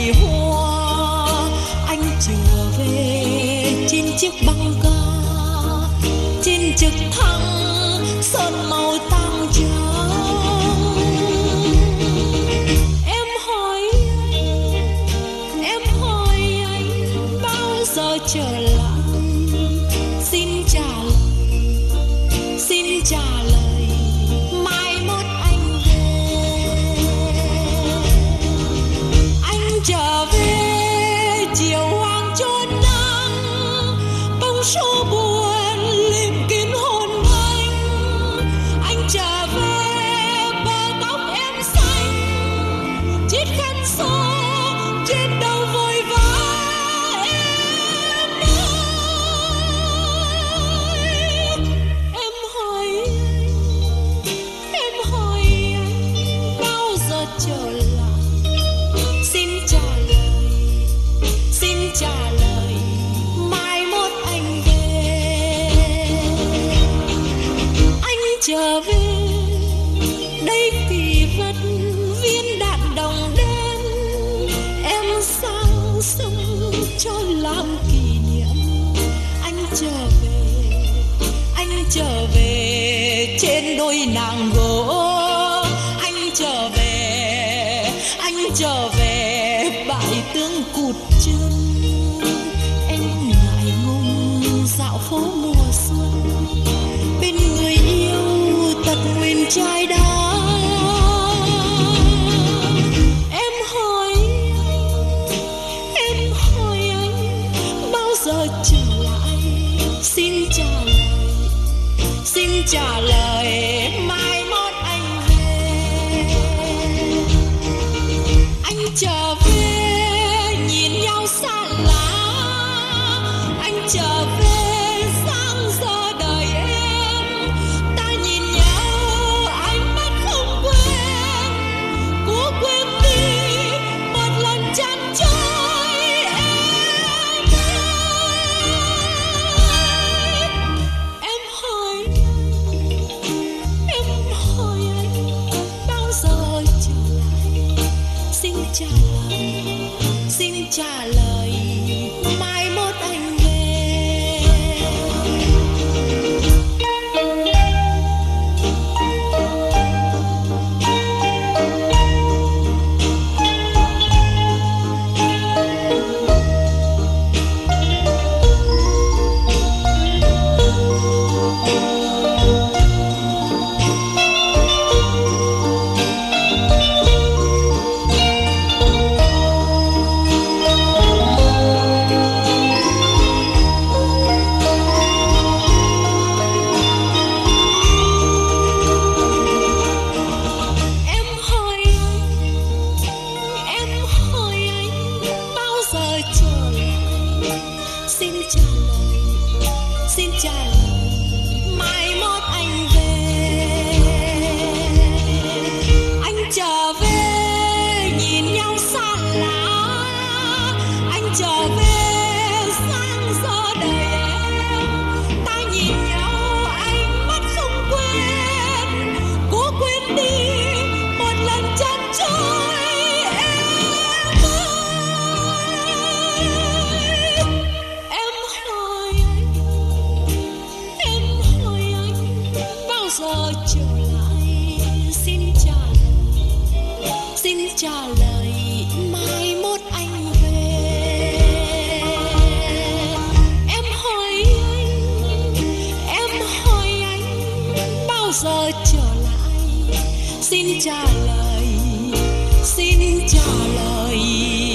đầy hoa. Anh trở về trên chiếc băng ca, trên trực thăng sơn màu tang trắng. Em hỏi anh bao giờ trở lại? Xin trả lời mai mốt anh về. Anh trở về chiều hoàng chốn nắng, bông số buồn liềm kín hồn anh. Anh trở về bờ tóc em xanh, chiếc khăn xô trên đầu vội vã. Em hỏi anh bao giờ trở lại? Xin trả lời mai mốt anh về. Anh trở về đây kỳ vật viên đạn đồng đen, em sang sông cho làm kỷ niệm. Anh trở về trên đôi nàng gỗ. Anh trở về bãi tương cụt chân. Em ngại ngùng dạo phố mùa xuân, bên người yêu tật nguyền trai đá. Em hỏi anh bao giờ trở lại? Xin trả lời mai mốt anh về. Anh trở về nhìn nhau xa lạ, anh trở về sáng giờ đời em. Ta nhìn nhau ánh mắt không quên, cố quên đi một lần chăn trôi em. Em hỏi anh bao giờ trở lại? Xin trả lời mai mốt anh về. Xin trả lời mai mốt anh về. Anh trở về nhìn nhau xa lạ, anh trở về sáng giờ đời em. Ta nhìn nhau ánh mắt không quên, cố quên đi một lần chân trôi em ơi. Em hỏi anh bao giờ trở lại? Xin trả lời mai mốt anh về. Em hỏi anh bao giờ trở lại? Xin trả lời